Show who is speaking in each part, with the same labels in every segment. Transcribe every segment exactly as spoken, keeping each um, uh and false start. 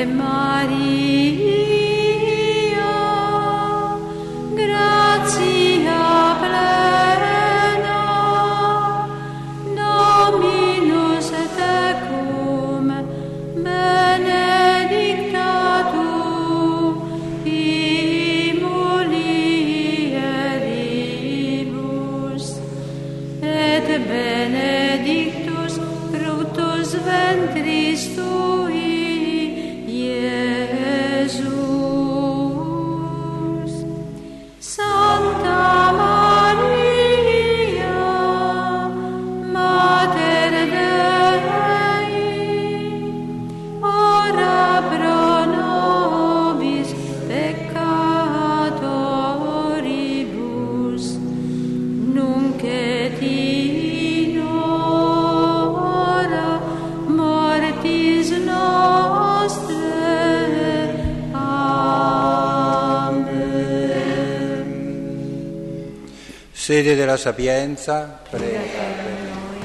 Speaker 1: Sede della sapienza, prega per noi.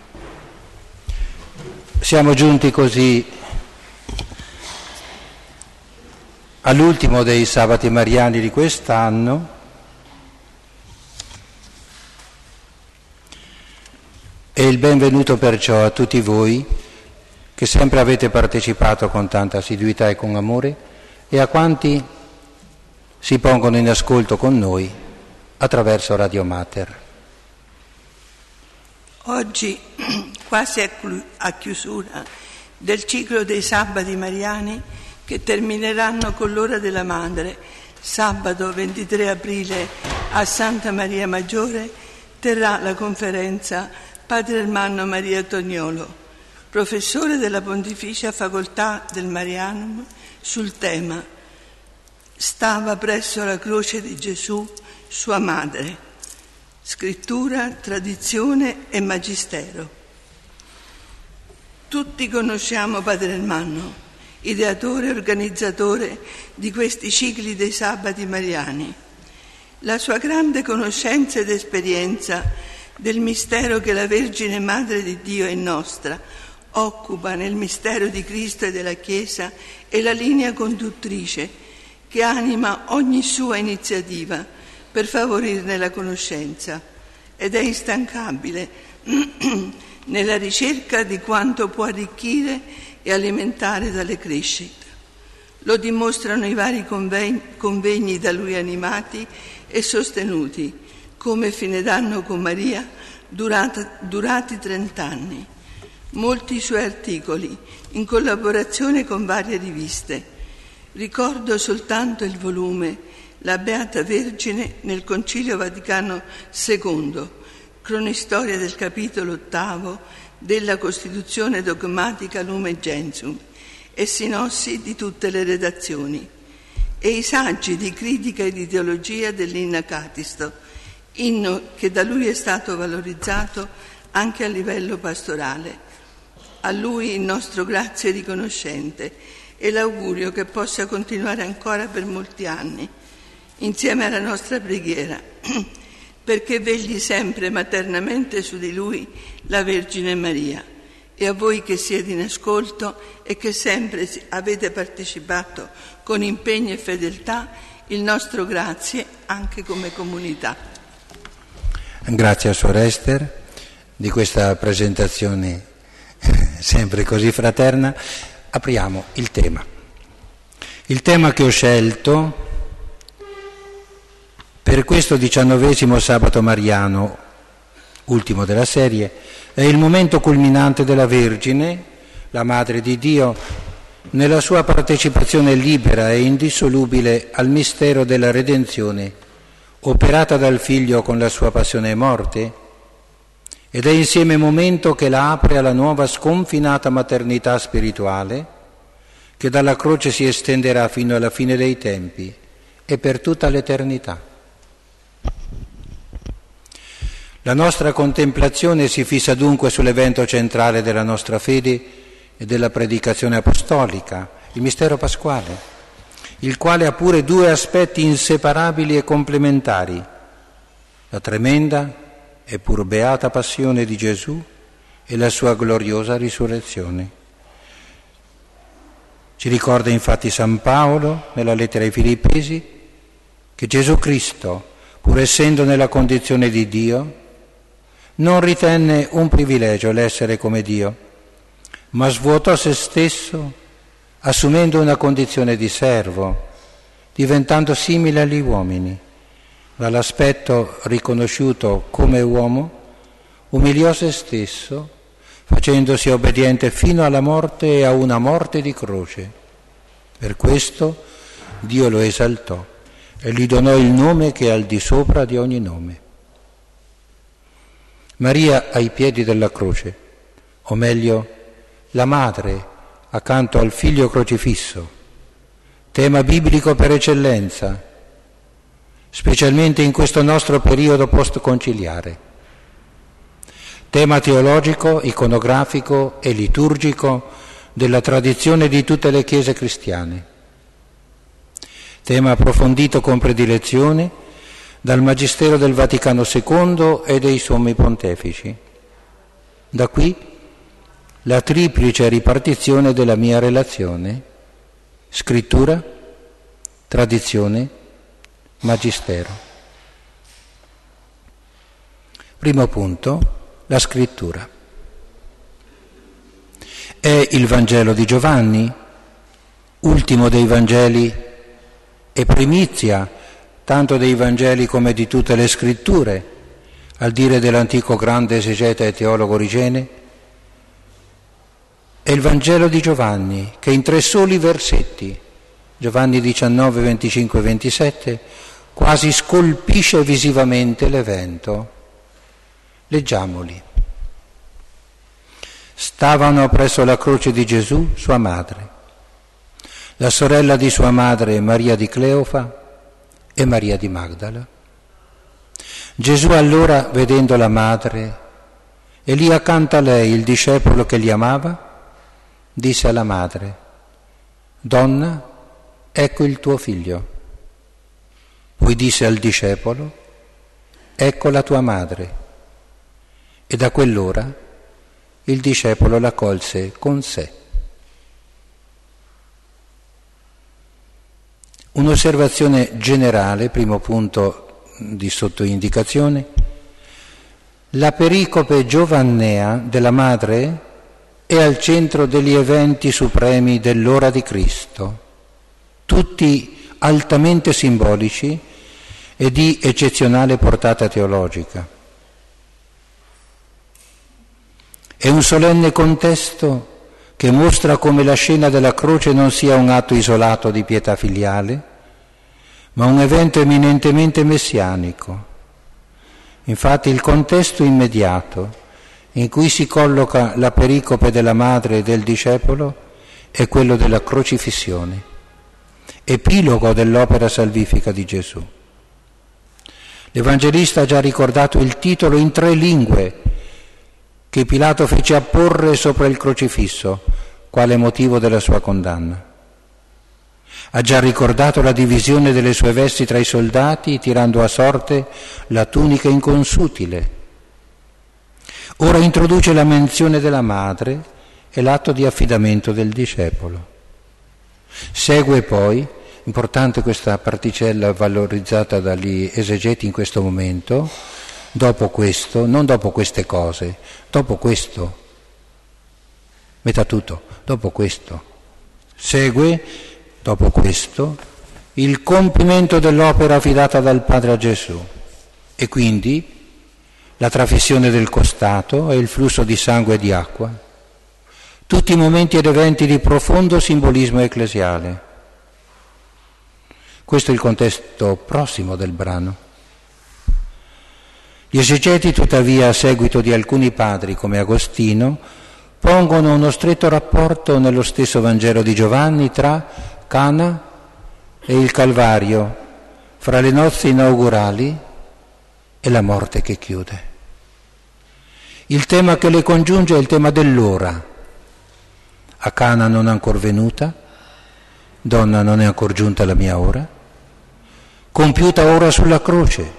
Speaker 1: Siamo giunti così all'ultimo dei sabati mariani di quest'anno e il benvenuto perciò a tutti voi che sempre avete partecipato con tanta assiduità e con amore e a quanti si pongono in ascolto con noi attraverso Radio Mater.
Speaker 2: Oggi, quasi a chiusura del ciclo dei sabati mariani che termineranno con l'ora della Madre, sabato ventitré aprile a Santa Maria Maggiore terrà la conferenza Padre Ermanno Maria Toniolo, professore della Pontificia Facoltà del Marianum, sul tema "Stava presso la croce di Gesù sua madre, scrittura, tradizione e magistero". Tutti conosciamo Padre Ermanno, ideatore e organizzatore di questi cicli dei sabati mariani. La sua grande conoscenza ed esperienza del mistero che la Vergine Madre di Dio è nostra occupa nel mistero di Cristo e della Chiesa è la linea conduttrice che anima ogni sua iniziativa per favorirne la conoscenza ed è instancabile nella ricerca di quanto può arricchire e alimentare tale crescita. Lo dimostrano i vari convegni, convegni da lui animati e sostenuti, come fine d'anno con Maria, durati, durati trent'anni. Molti suoi articoli, in collaborazione con varie riviste. Ricordo soltanto il volume La Beata Vergine nel Concilio Vaticano secondo, cronistoria del capitolo ottavo della Costituzione dogmatica Lumen Gentium e sinossi di tutte le redazioni, e i saggi di critica e di teologia dell'Inna Catisto, inno che da lui è stato valorizzato anche a livello pastorale. A lui il nostro grazie riconoscente e l'augurio che possa continuare ancora per molti anni, insieme alla nostra preghiera, perché vegli sempre maternamente su di lui la Vergine Maria. E a voi che siete in ascolto e che sempre avete partecipato con impegno e fedeltà, il nostro grazie anche come comunità.
Speaker 1: Grazie a Suor Ester di questa presentazione sempre così fraterna. Apriamo il tema. Il tema che ho scelto per questo diciannovesimo sabato mariano, ultimo della serie, è il momento culminante della Vergine, la Madre di Dio, nella sua partecipazione libera e indissolubile al mistero della redenzione, operata dal Figlio con la sua passione e morte, ed è insieme momento che la apre alla nuova sconfinata maternità spirituale, che dalla croce si estenderà fino alla fine dei tempi e per tutta l'eternità. La nostra contemplazione si fissa dunque sull'evento centrale della nostra fede e della predicazione apostolica, il mistero pasquale, il quale ha pure due aspetti inseparabili e complementari: la tremenda e pur beata passione di Gesù e la sua gloriosa risurrezione. Ci ricorda infatti San Paolo nella lettera ai Filippesi che Gesù Cristo, pur essendo nella condizione di Dio, non ritenne un privilegio l'essere come Dio, ma svuotò se stesso assumendo una condizione di servo, diventando simile agli uomini. Dall'aspetto riconosciuto come uomo, umiliò se stesso, facendosi obbediente fino alla morte e a una morte di croce. Per questo Dio lo esaltò e gli donò il nome che è al di sopra di ogni nome. Maria ai piedi della croce, o meglio, la madre accanto al figlio crocifisso, tema biblico per eccellenza, specialmente in questo nostro periodo post-conciliare. Tema teologico, iconografico e liturgico della tradizione di tutte le chiese cristiane. Tema approfondito con predilezione dal Magistero del Vaticano secondo e dei Sommi Pontefici. Da qui la triplice ripartizione della mia relazione: scrittura, tradizione, magistero. Primo punto. La scrittura. È il Vangelo di Giovanni, ultimo dei Vangeli e primizia tanto dei Vangeli come di tutte le scritture, al dire dell'antico grande esegeta e teologo Origene. È il Vangelo di Giovanni che in tre soli versetti, Giovanni diciannove, venticinque e ventisette, quasi scolpisce visivamente l'evento. Leggiamoli. Stavano presso la croce di Gesù sua madre, la sorella di sua madre Maria di Cleofa e Maria di Magdala. Gesù allora, vedendo la madre e lì accanto a lei il discepolo che li amava, disse alla madre: «Donna, ecco il tuo figlio». Poi disse al discepolo: «Ecco la tua madre». E da quell'ora il discepolo la colse con sé. Un'osservazione generale, primo punto di sottoindicazione: la pericope giovannea della madre è al centro degli eventi supremi dell'ora di Cristo, tutti altamente simbolici e di eccezionale portata teologica. È un solenne contesto che mostra come la scena della croce non sia un atto isolato di pietà filiale, ma un evento eminentemente messianico. Infatti il contesto immediato in cui si colloca la pericope della madre e del discepolo è quello della crocifissione, epilogo dell'opera salvifica di Gesù. L'Evangelista ha già ricordato il titolo in tre lingue che Pilato fece apporre sopra il crocifisso, quale motivo della sua condanna. Ha già ricordato la divisione delle sue vesti tra i soldati, tirando a sorte la tunica inconsutile. Ora introduce la menzione della madre e l'atto di affidamento del discepolo. Segue poi, importante questa particella valorizzata dagli esegeti in questo momento, dopo questo, non dopo queste cose, dopo questo, metà tutto, dopo questo, segue, dopo questo, il compimento dell'opera affidata dal Padre a Gesù e quindi la trafissione del costato e il flusso di sangue e di acqua, tutti momenti ed eventi di profondo simbolismo ecclesiale. Questo è il contesto prossimo del brano. Gli esegeti, tuttavia, a seguito di alcuni padri come Agostino, pongono uno stretto rapporto nello stesso Vangelo di Giovanni tra Cana e il Calvario, fra le nozze inaugurali e la morte che chiude. Il tema che le congiunge è il tema dell'ora. A Cana non è ancor venuta, donna non è ancor giunta la mia ora, compiuta ora sulla croce.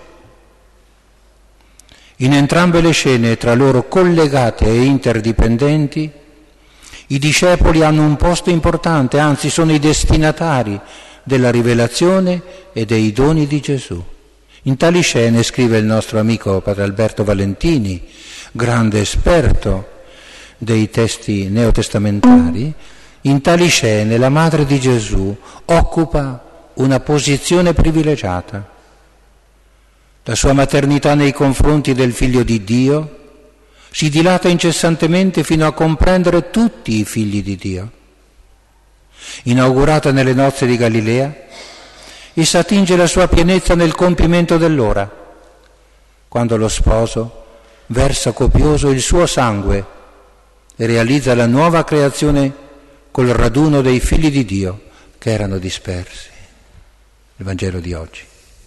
Speaker 1: In entrambe le scene, tra loro collegate e interdipendenti, I discepoli hanno un posto importante, anzi sono i destinatari della rivelazione e dei doni di Gesù. In tali scene, scrive il nostro amico Padre Alberto Valentini, grande esperto dei testi neotestamentari, in tali scene la Madre di Gesù occupa una posizione privilegiata. La sua maternità nei confronti del Figlio di Dio si dilata incessantemente fino a comprendere tutti i figli di Dio. Inaugurata nelle nozze di Galilea, essa attinge la sua pienezza nel compimento dell'ora, quando lo sposo versa copioso il suo sangue e realizza la nuova creazione col raduno dei figli di Dio che erano dispersi. Il Vangelo di oggi.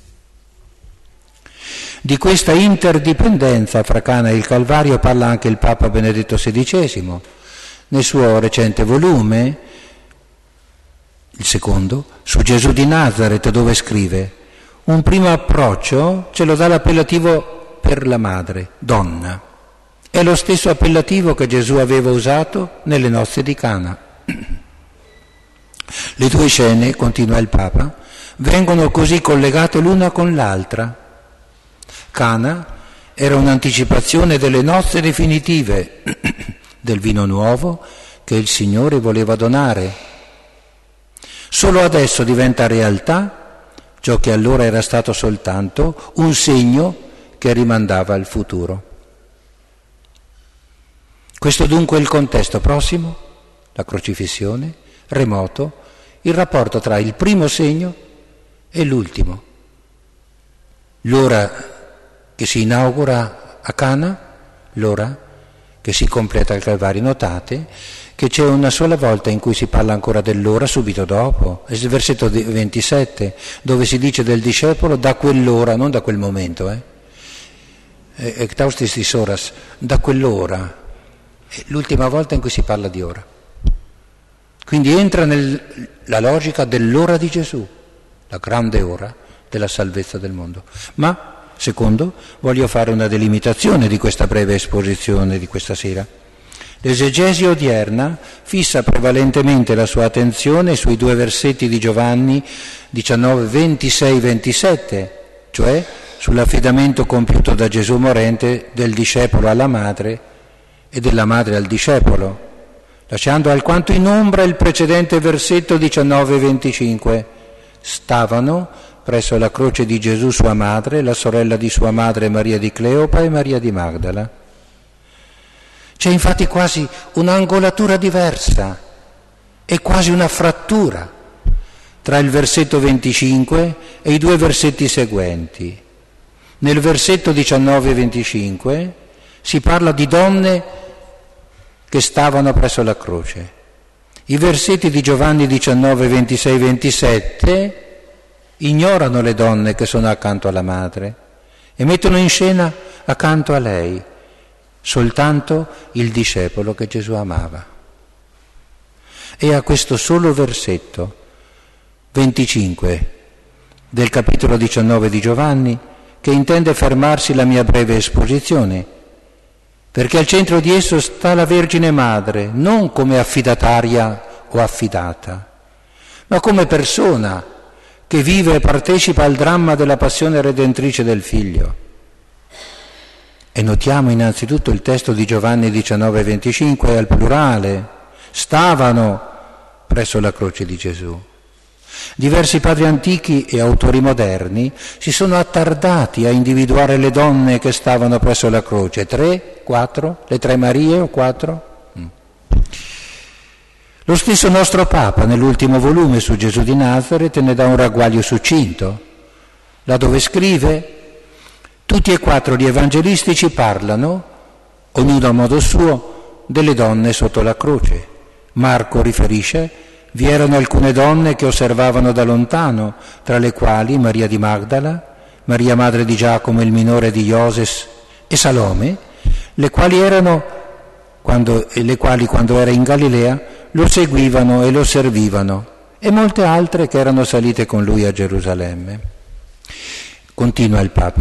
Speaker 1: Di questa interdipendenza fra Cana e il Calvario parla anche il Papa Benedetto sedicesimo nel suo recente volume, il secondo, su Gesù di Nazaret, dove scrive: un primo approccio ce lo dà l'appellativo per la madre, donna. È lo stesso appellativo che Gesù aveva usato nelle nozze di Cana. Le due scene, continua il Papa, vengono così collegate l'una con l'altra. Cana era un'anticipazione delle nozze definitive, del vino nuovo che il Signore voleva donare. Solo adesso diventa realtà ciò che allora era stato soltanto un segno che rimandava al futuro. Questo dunque è il contesto prossimo, la crocifissione, remoto, il rapporto tra il primo segno e l'ultimo. L'ora che si inaugura a Cana, l'ora che si completa al Calvario. Notate che c'è una sola volta in cui si parla ancora dell'ora, subito dopo, è il versetto ventisette, dove si dice del discepolo da quell'ora, non da quel momento, eh? Ectaustis dis horas, da quell'ora, è l'ultima volta in cui si parla di ora. Quindi entra nella logica dell'ora di Gesù, la grande ora della salvezza del mondo. Ma secondo, voglio fare una delimitazione di questa breve esposizione di questa sera. L'esegesi odierna fissa prevalentemente la sua attenzione sui due versetti di Giovanni diciannove, ventisei, ventisette, cioè sull'affidamento compiuto da Gesù morente del discepolo alla madre e della madre al discepolo, lasciando alquanto in ombra il precedente versetto diciannove, venticinque. Stavano presso la croce di Gesù sua madre, la sorella di sua madre Maria di Cleopa e Maria di Magdala. C'è infatti quasi un'angolatura diversa e quasi una frattura tra il versetto venticinque e i due versetti seguenti. Nel versetto diciannove venticinque si parla di donne che stavano presso la croce. I versetti di Giovanni diciannove, ventisei, ventisette ignorano le donne che sono accanto alla madre e mettono in scena accanto a lei soltanto il discepolo che Gesù amava. E a questo solo versetto venticinque del capitolo diciannove di Giovanni che intende fermarsi la mia breve esposizione, perché al centro di esso sta la Vergine Madre, non come affidataria o affidata, ma come persona che vive e partecipa al dramma della passione redentrice del Figlio. E notiamo innanzitutto il testo di Giovanni diciannove venticinque al plurale, stavano presso la croce di Gesù. Diversi padri antichi e autori moderni si sono attardati a individuare le donne che stavano presso la croce, tre, quattro, le tre Marie o quattro? Mm. Lo stesso nostro Papa nell'ultimo volume su Gesù di Nazaret ne dà un ragguaglio succinto, là dove scrive: tutti e quattro gli evangelisti ci parlano, ognuno a modo suo, delle donne sotto la croce. Marco riferisce: vi erano alcune donne che osservavano da lontano, tra le quali Maria di Magdala, Maria madre di Giacomo il minore di Ioses e Salome, le quali erano, quando, le quali quando era in Galilea lo seguivano e lo servivano, e molte altre che erano salite con lui a Gerusalemme. Continua il Papa.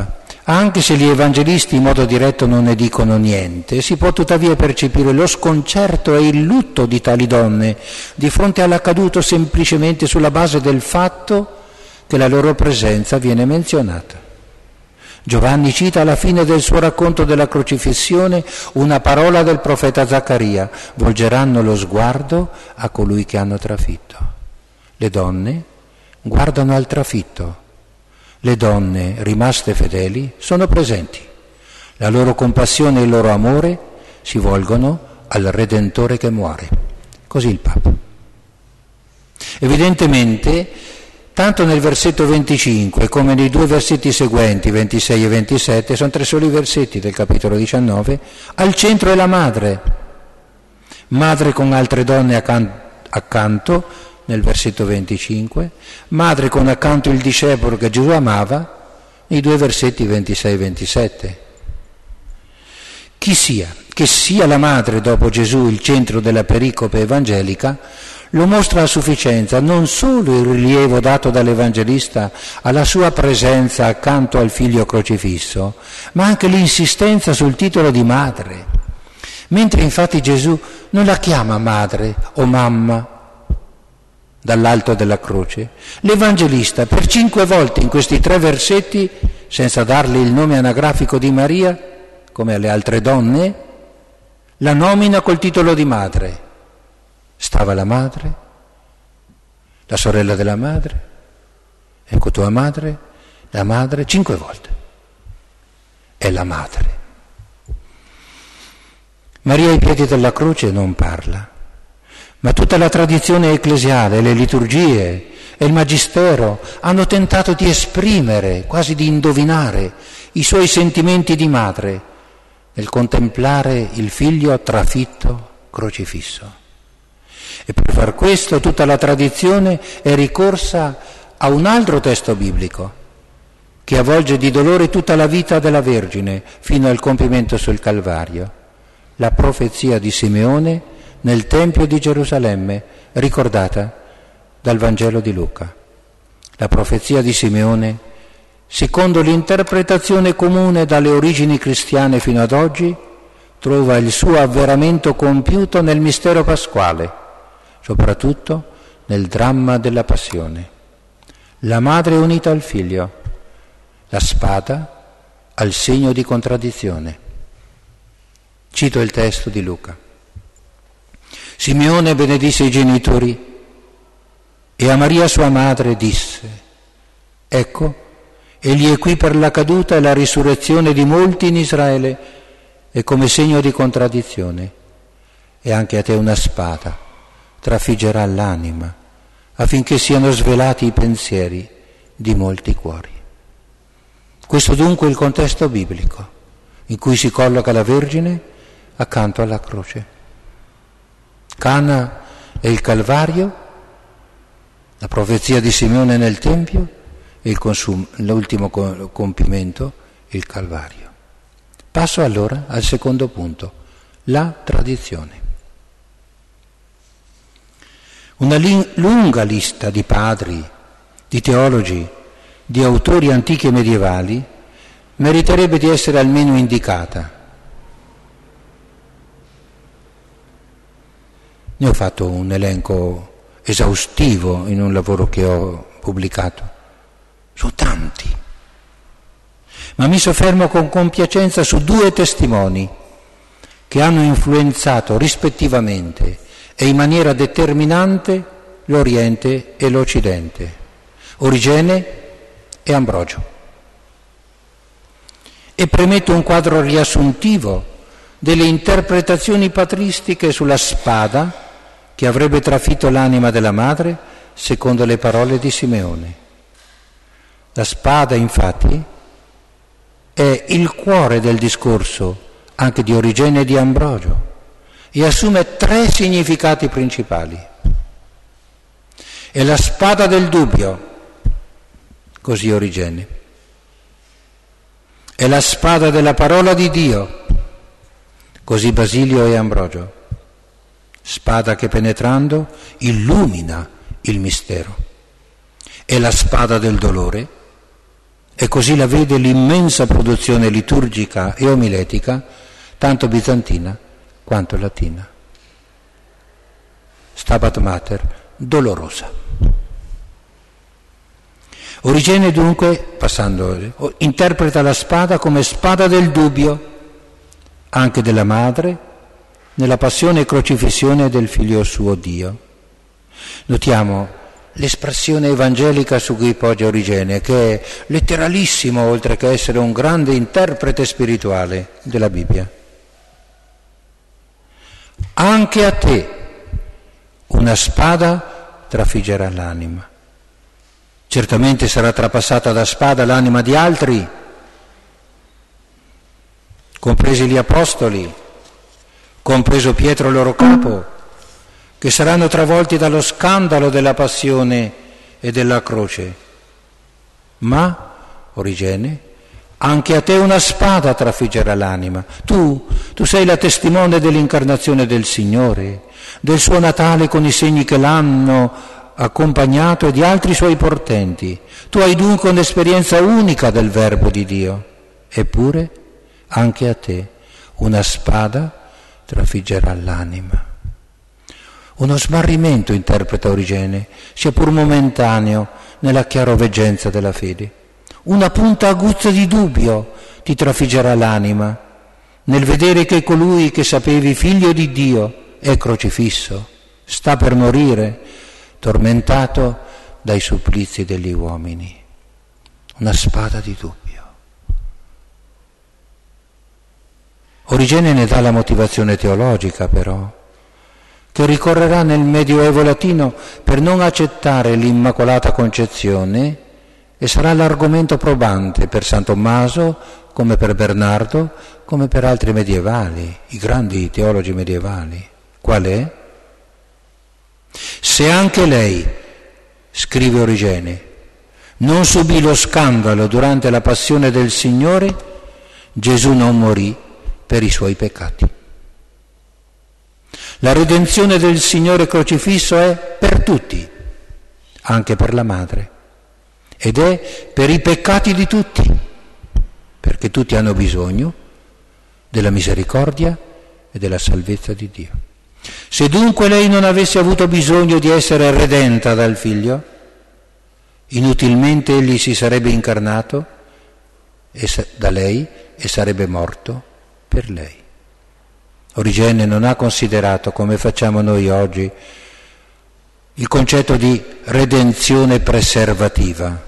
Speaker 1: Anche se gli evangelisti in modo diretto non ne dicono niente, si può tuttavia percepire lo sconcerto e il lutto di tali donne di fronte all'accaduto semplicemente sulla base del fatto che la loro presenza viene menzionata. Giovanni cita alla fine del suo racconto della crocifissione una parola del profeta Zaccaria: volgeranno lo sguardo a colui che hanno trafitto. Le donne guardano al trafitto. Le donne rimaste fedeli sono presenti. La loro compassione e il loro amore si volgono al Redentore che muore. Così il Papa. Evidentemente, tanto nel versetto venticinque come nei due versetti seguenti, ventisei e ventisette, sono tre soli versetti del capitolo diciannove, al centro è la madre. Madre con altre donne accan- accanto, nel versetto venticinque, madre con accanto il discepolo che Gesù amava, nei due versetti ventisei e ventisette. Chi sia, che sia la madre dopo Gesù il centro della pericope evangelica, lo mostra a sufficienza non solo il rilievo dato dall'Evangelista alla sua presenza accanto al figlio crocifisso, ma anche l'insistenza sul titolo di madre. Mentre infatti Gesù non la chiama madre o mamma dall'alto della croce, l'Evangelista per cinque volte in questi tre versetti, senza darle il nome anagrafico di Maria, come alle altre donne, la nomina col titolo di madre. Stava la madre, la sorella della madre, ecco tua madre, la madre, cinque volte. È la madre. Maria ai piedi della croce non parla, ma tutta la tradizione ecclesiale, le liturgie e il magistero hanno tentato di esprimere, quasi di indovinare, i suoi sentimenti di madre nel contemplare il figlio trafitto, crocifisso. E per far questo tutta la tradizione è ricorsa a un altro testo biblico che avvolge di dolore tutta la vita della Vergine fino al compimento sul Calvario, la profezia di Simeone nel Tempio di Gerusalemme, ricordata dal Vangelo di Luca. La profezia di Simeone, secondo l'interpretazione comune dalle origini cristiane fino ad oggi, trova il suo avveramento compiuto nel mistero pasquale, soprattutto nel dramma della passione. La madre è unita al figlio, la spada al segno di contraddizione. Cito il testo di Luca. Simeone benedisse i genitori e a Maria sua madre disse: ecco, egli è qui per la caduta e la risurrezione di molti in Israele e come segno di contraddizione. E anche a te una spada trafiggerà l'anima affinché siano svelati i pensieri di molti cuori. Questo dunque è il contesto biblico in cui si colloca la Vergine accanto alla croce. Cana è il Calvario, la profezia di Simeone nel Tempio e il consum- l'ultimo compimento, il Calvario. Passo allora al secondo punto, la tradizione. Una li- lunga lista di padri, di teologi, di autori antichi e medievali meriterebbe di essere almeno indicata. Ne ho fatto un elenco esaustivo in un lavoro che ho pubblicato. Sono tanti. Ma mi soffermo con compiacenza su due testimoni che hanno influenzato rispettivamente e in maniera determinante l'Oriente e l'Occidente, Origene e Ambrogio. E premetto un quadro riassuntivo delle interpretazioni patristiche sulla spada che avrebbe trafitto l'anima della madre, secondo le parole di Simeone. La spada, infatti, è il cuore del discorso anche di Origene e di Ambrogio e assume tre significati principali. È la spada del dubbio, così Origene. È la spada della parola di Dio, così Basilio e Ambrogio. Spada che penetrando illumina il mistero. È la spada del dolore, E così la vede l'immensa produzione liturgica e omiletica, tanto bizantina quanto latina. Stabat Mater dolorosa. Origene dunque, passando, interpreta la spada come spada del dubbio, anche della madre, nella passione e crocifissione del figlio suo Dio. Notiamo l'espressione evangelica su cui poggia Origene, che è letteralissimo, oltre che essere un grande interprete spirituale della Bibbia. Anche a te una spada trafiggerà l'anima. Certamente sarà trapassata da spada l'anima di altri, compresi gli apostoli, compreso Pietro loro capo, che saranno travolti dallo scandalo della passione e della croce. Ma, Origene, anche a te una spada trafiggerà l'anima. Tu, tu sei la testimone dell'incarnazione del Signore, del suo Natale con i segni che l'hanno accompagnato e di altri suoi portenti. Tu hai dunque un'esperienza unica del Verbo di Dio. Eppure, anche a te una spada trafiggerà l'anima. Uno smarrimento, interpreta Origene, sia pur momentaneo, nella chiaroveggenza della fede. Una punta aguzza di dubbio ti trafiggerà l'anima, nel vedere che colui che sapevi figlio di Dio è crocifisso, sta per morire, tormentato dai supplizi degli uomini. Una spada di dubbio. Origene ne dà la motivazione teologica, però, che ricorrerà nel Medioevo latino per non accettare l'Immacolata Concezione e sarà l'argomento probante per San Tommaso, come per Bernardo, come per altri medievali, i grandi teologi medievali. Qual è? Se anche lei, scrive Origene, non subì lo scandalo durante la passione del Signore, Gesù non morì per i suoi peccati. La redenzione del Signore crocifisso è per tutti, anche per la madre, ed è per i peccati di tutti, perché tutti hanno bisogno della misericordia e della salvezza di Dio. Se dunque lei non avesse avuto bisogno di essere redenta dal Figlio, inutilmente egli si sarebbe incarnato e sa- da lei e sarebbe morto per lei. Origene non ha considerato, come facciamo noi oggi, il concetto di redenzione preservativa,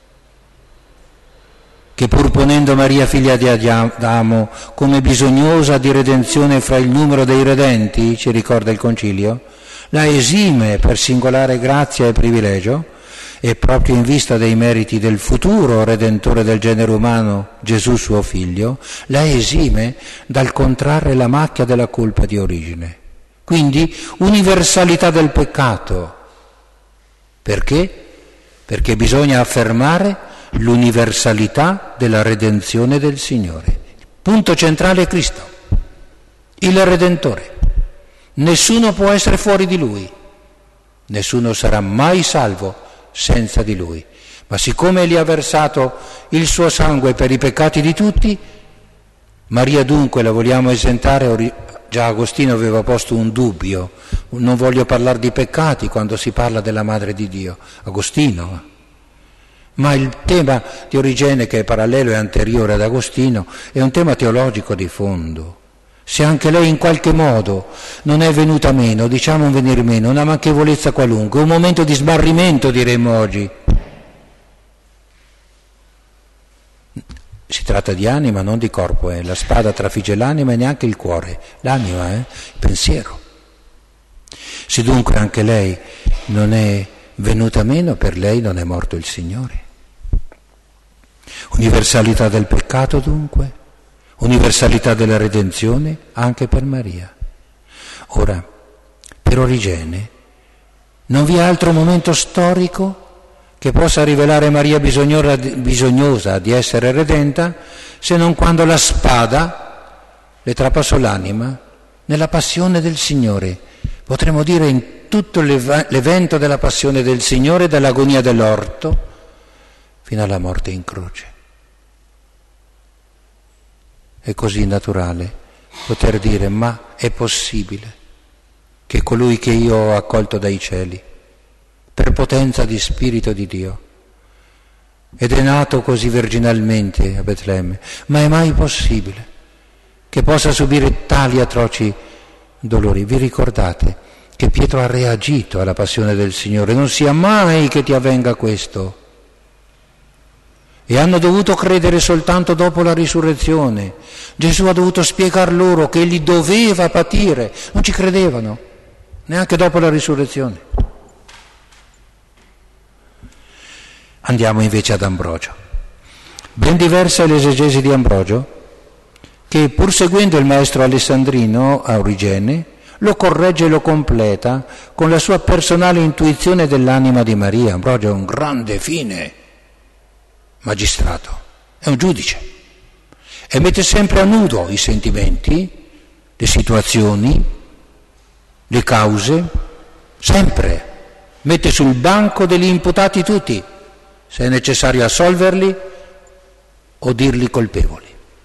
Speaker 1: che pur ponendo Maria figlia di Adamo come bisognosa di redenzione fra il numero dei redenti, ci ricorda il Concilio, la esime per singolare grazia e privilegio, e proprio in vista dei meriti del futuro Redentore del genere umano, Gesù suo Figlio, la esime dal contrarre la macchia della colpa di origine. Quindi universalità del peccato. Perché? Perché bisogna affermare l'universalità della redenzione del Signore. Il punto centrale è Cristo, il Redentore. Nessuno può essere fuori di Lui, nessuno sarà mai salvo senza di Lui. Ma siccome Egli ha versato il suo sangue per i peccati di tutti, Maria dunque la vogliamo esentare. Già Agostino aveva posto un dubbio, non voglio parlare di peccati quando si parla della Madre di Dio, Agostino. Ma il tema di Origene, che è parallelo e anteriore ad Agostino, è un tema teologico di fondo. Se anche lei in qualche modo non è venuta meno, diciamo un venir meno, una manchevolezza qualunque, un momento di smarrimento diremmo oggi. Si tratta di anima, non di corpo, eh. La spada trafigge l'anima e neanche il cuore, l'anima, eh? Il pensiero. Se dunque anche lei non è venuta meno, per lei non è morto il Signore. Universalità del peccato dunque, universalità della redenzione anche per Maria. Ora, per Origene non vi è altro momento storico che possa rivelare Maria bisognosa di essere redenta, se non quando la spada le trapassò l'anima nella passione del Signore. Potremmo dire in tutto l'evento della passione del Signore, dall'agonia dell'orto fino alla morte in croce. È così naturale poter dire: ma è possibile che colui che io ho accolto dai cieli, per potenza di Spirito di Dio, ed è nato così virginalmente a Betlemme, ma è mai possibile che possa subire tali atroci dolori? Vi ricordate che Pietro ha reagito alla passione del Signore: non sia mai che ti avvenga questo. E hanno dovuto credere soltanto dopo la risurrezione. Gesù ha dovuto spiegar loro che egli doveva patire. Non ci credevano, neanche dopo la risurrezione. Andiamo invece ad Ambrogio. Ben diversa è l'esegesi di Ambrogio, che pur seguendo il maestro alessandrino Aurigene, lo corregge e lo completa con la sua personale intuizione dell'anima di Maria. Ambrogio è un grande fine magistrato, è un giudice, e mette sempre a nudo i sentimenti, le situazioni, le cause, sempre mette sul banco degli imputati tutti, se è necessario assolverli o dirli colpevoli.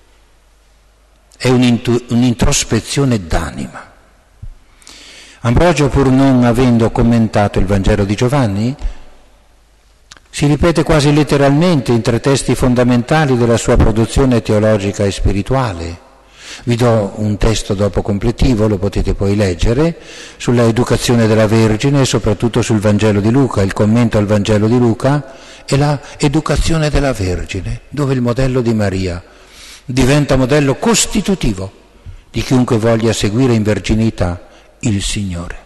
Speaker 1: È un'introspezione d'anima. Ambrogio, pur non avendo commentato il Vangelo di Giovanni, si ripete quasi letteralmente in tre testi fondamentali della sua produzione teologica e spirituale. Vi do un testo dopo completivo, lo potete poi leggere, sulla educazione della Vergine e soprattutto sul Vangelo di Luca, il commento al Vangelo di Luca e la educazione della Vergine, dove il modello di Maria diventa modello costitutivo di chiunque voglia seguire in verginità il Signore.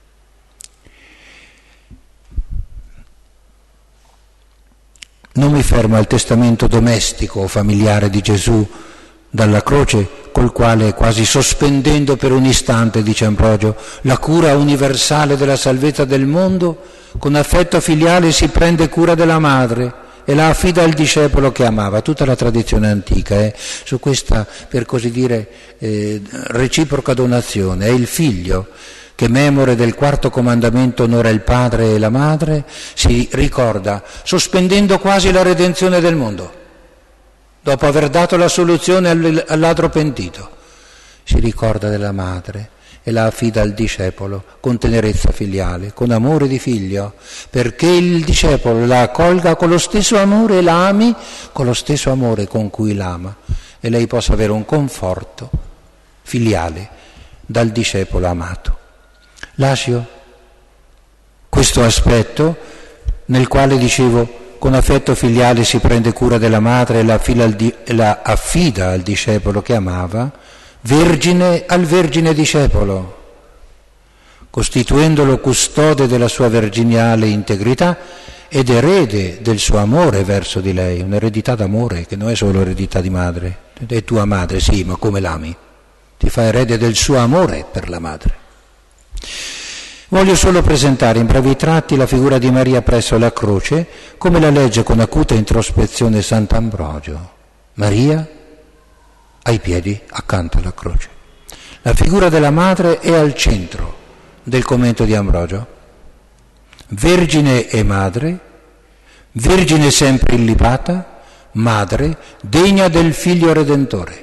Speaker 1: Non mi fermo al testamento domestico o familiare di Gesù dalla croce, col quale, quasi sospendendo per un istante, dice Ambrogio, la cura universale della salvezza del mondo, con affetto filiale si prende cura della madre e la affida al discepolo che amava. Tutta la tradizione antica è eh, su questa, per così dire, eh, reciproca donazione. È il figlio che, memore del quarto comandamento, onora il padre e la madre, si ricorda, sospendendo quasi la redenzione del mondo, dopo aver dato la soluzione al, al ladro pentito, si ricorda della madre e la affida al discepolo con tenerezza filiale, con amore di figlio, perché il discepolo la accolga con lo stesso amore e la ami con lo stesso amore con cui l'ama, e lei possa avere un conforto filiale dal discepolo amato. Lascio questo aspetto nel quale, dicevo, con affetto filiale si prende cura della madre e la, al di- la affida al discepolo che amava, vergine al vergine discepolo, costituendolo custode della sua verginale integrità ed erede del suo amore verso di lei, un'eredità d'amore che non è solo eredità di madre. È tua madre, sì, ma come l'ami? Ti fa erede del suo amore per la madre. Voglio solo presentare in brevi tratti la figura di Maria presso la croce, come la legge con acuta introspezione Sant'Ambrogio. Maria ai piedi, accanto alla croce. La figura della madre è al centro del commento di Ambrogio. Vergine e madre, vergine sempre illibata, madre degna del figlio redentore.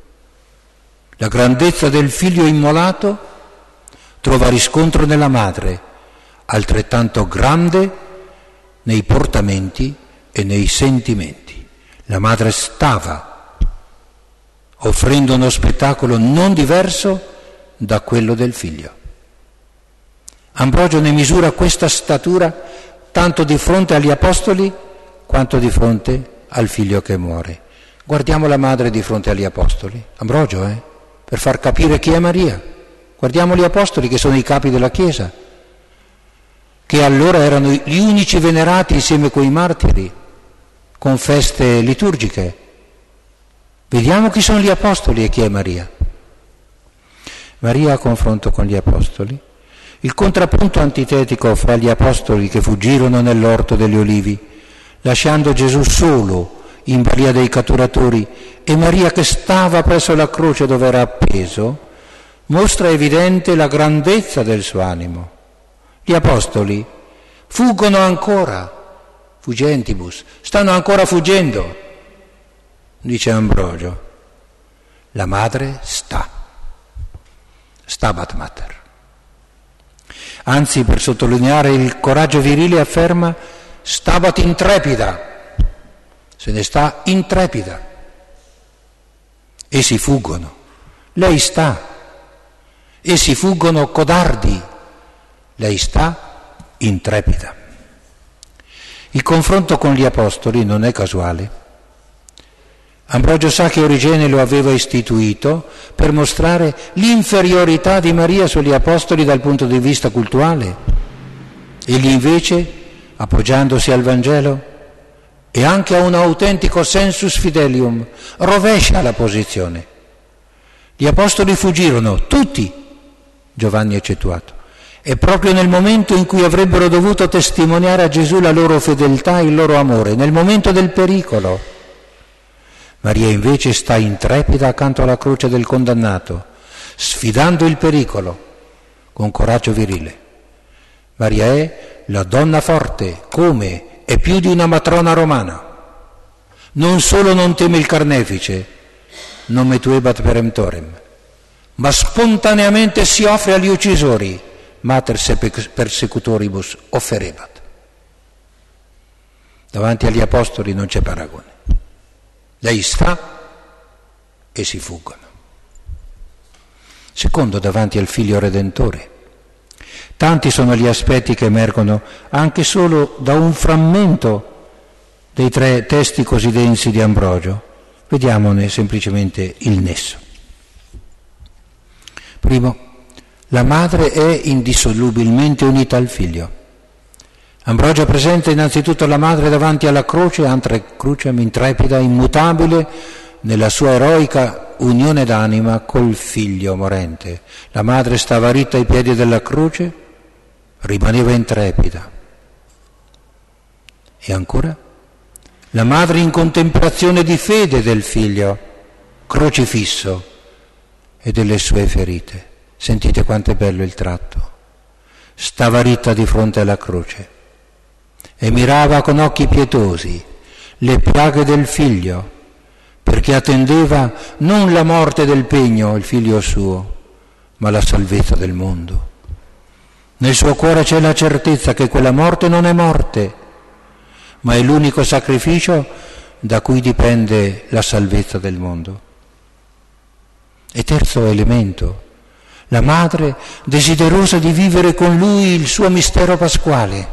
Speaker 1: La grandezza del figlio immolato trova riscontro nella madre, altrettanto grande nei portamenti e nei sentimenti. La madre stava offrendo uno spettacolo non diverso da quello del figlio. Ambrogio ne misura questa statura tanto di fronte agli apostoli quanto di fronte al figlio che muore. Guardiamo la madre di fronte agli apostoli, Ambrogio, eh, per far capire chi è Maria. Guardiamo gli apostoli, che sono i capi della Chiesa, che allora erano gli unici venerati insieme coi martiri, con feste liturgiche. Vediamo chi sono gli apostoli e chi è Maria. Maria a confronto con gli apostoli, il contrappunto antitetico fra gli apostoli che fuggirono nell'orto degli Olivi, lasciando Gesù solo in balia dei catturatori, e Maria che stava presso la croce dove era appeso, mostra evidente la grandezza del suo animo. Gli apostoli fuggono ancora, fuggentibus, stanno ancora fuggendo, dice Ambrogio. la madre sta, stabat mater. Anzi, per sottolineare il coraggio virile afferma stabat intrepida, se ne sta intrepida. Essi fuggono, lei sta. Essi fuggono codardi, lei sta intrepida. Il confronto con gli apostoli non è casuale. Ambrogio sa che Origene lo aveva istituito per mostrare l'inferiorità di Maria sugli apostoli dal punto di vista cultuale. Egli invece, appoggiandosi al Vangelo e anche a un autentico sensus fidelium, rovescia la posizione. Gli apostoli fuggirono, tutti, Giovanni eccettuato, e proprio nel momento in cui avrebbero dovuto testimoniare a Gesù la loro fedeltà e il loro amore, nel momento del pericolo. Maria invece sta intrepida accanto alla croce del condannato, sfidando il pericolo con coraggio virile. Maria è la donna forte, come è più di una matrona romana. Non solo non teme il carnefice, non metuebat peremptorem, ma spontaneamente si offre agli uccisori, mater se persecutoribus offerebat. Davanti agli apostoli non c'è paragone. Lei sta e si fuggono. Secondo, davanti al Figlio Redentore. Tanti sono gli aspetti che emergono anche solo da un frammento dei tre testi così densi di Ambrogio. Vediamone semplicemente il nesso. Primo, la madre è indissolubilmente unita al figlio. Ambrogio presenta innanzitutto la madre davanti alla croce, ante crucem intrepida, immutabile nella sua eroica unione d'anima col figlio morente. La madre stava ritta ai piedi della croce, rimaneva intrepida. E ancora, la madre in contemplazione di fede del figlio, crocifisso, e delle sue ferite. Sentite quanto è bello il tratto. Stava ritta di fronte alla croce e mirava con occhi pietosi le piaghe del figlio, perché attendeva non la morte del pegno, il figlio suo, ma la salvezza del mondo. Nel suo cuore c'è la certezza che quella morte non è morte, ma è l'unico sacrificio da cui dipende la salvezza del mondo. E terzo elemento, la madre desiderosa di vivere con lui il suo mistero pasquale.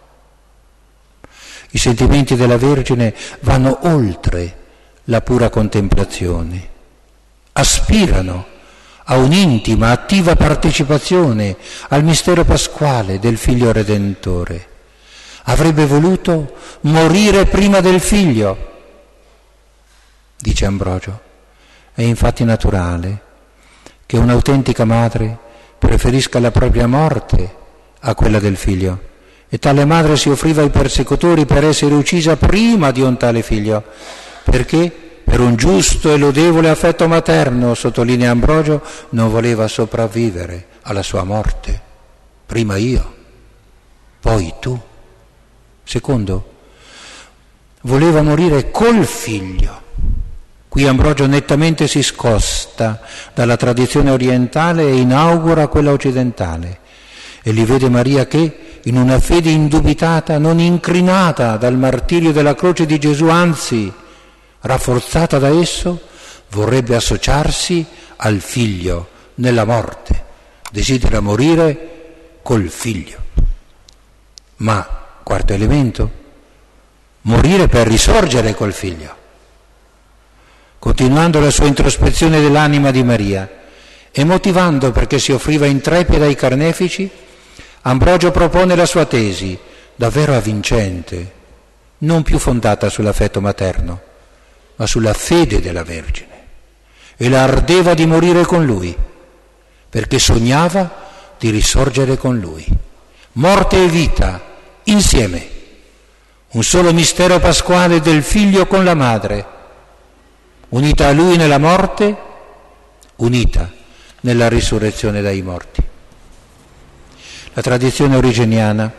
Speaker 1: I sentimenti della Vergine vanno oltre la pura contemplazione, aspirano a un'intima, attiva partecipazione al mistero pasquale del Figlio Redentore. Avrebbe voluto morire prima del Figlio, dice Ambrogio. È infatti naturale che un'autentica madre preferisca la propria morte a quella del figlio, e tale madre si offriva ai persecutori per essere uccisa prima di un tale figlio, perché per un giusto e lodevole affetto materno, sottolinea Ambrogio, non voleva sopravvivere alla sua morte. Prima io, poi tu. Secondo, voleva morire col figlio. Qui Ambrogio nettamente si scosta dalla tradizione orientale e inaugura quella occidentale, e li vede Maria che, in una fede indubitata, non incrinata dal martirio della croce di Gesù, anzi rafforzata da esso, vorrebbe associarsi al figlio nella morte, desidera morire col figlio. Ma, quarto elemento, morire per risorgere col figlio. Continuando la sua introspezione dell'anima di Maria e motivando perché si offriva intrepida ai carnefici, Ambrogio propone la sua tesi, davvero avvincente, non più fondata sull'affetto materno, ma sulla fede della Vergine, e la ardeva di morire con lui, perché sognava di risorgere con lui. Morte e vita, insieme, un solo mistero pasquale del figlio con la madre, unita a lui nella morte, unita nella risurrezione dai morti. La tradizione origeniana